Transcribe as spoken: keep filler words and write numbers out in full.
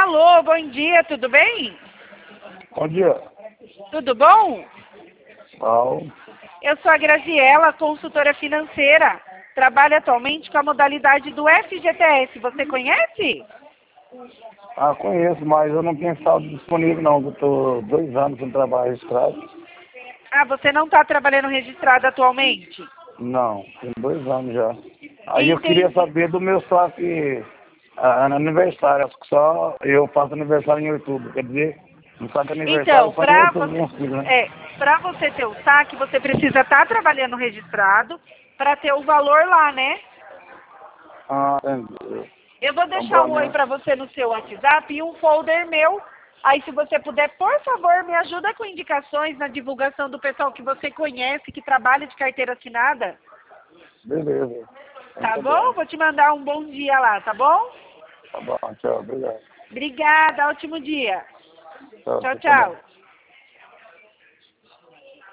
Alô, bom dia, tudo bem? Bom dia. Tudo bom? Bom. Eu sou a Graziela, consultora financeira. Trabalho atualmente com a modalidade do F G T S. Você conhece? Ah, conheço, mas eu não tenho saldo disponível não. Eu estou dois anos sem trabalho registrado. Ah, você não está trabalhando registrado atualmente? Não, tem dois anos já. Aí eu Entendi. queria saber do meu saque ah, aniversário. Acho que só eu faço aniversário em outubro. Quer dizer, no saque aniversário Então, só em para outubro, você, meu filho, né? é, para você ter o saque, você precisa estar trabalhando registrado para ter o valor lá, né? Ah, entendi. Eu vou Então, deixar pra um oi mim, para você no seu WhatsApp e um folder meu. Aí, se você puder, por favor, me ajuda com indicações na divulgação do pessoal que você conhece, que trabalha de carteira assinada. beleza. Tá Então, tá bom? bom. Vou te mandar um bom dia lá, tá bom? Tá bom, tchau, obrigado. Obrigada, ótimo dia. Tchau, Tchau, você também. tchau.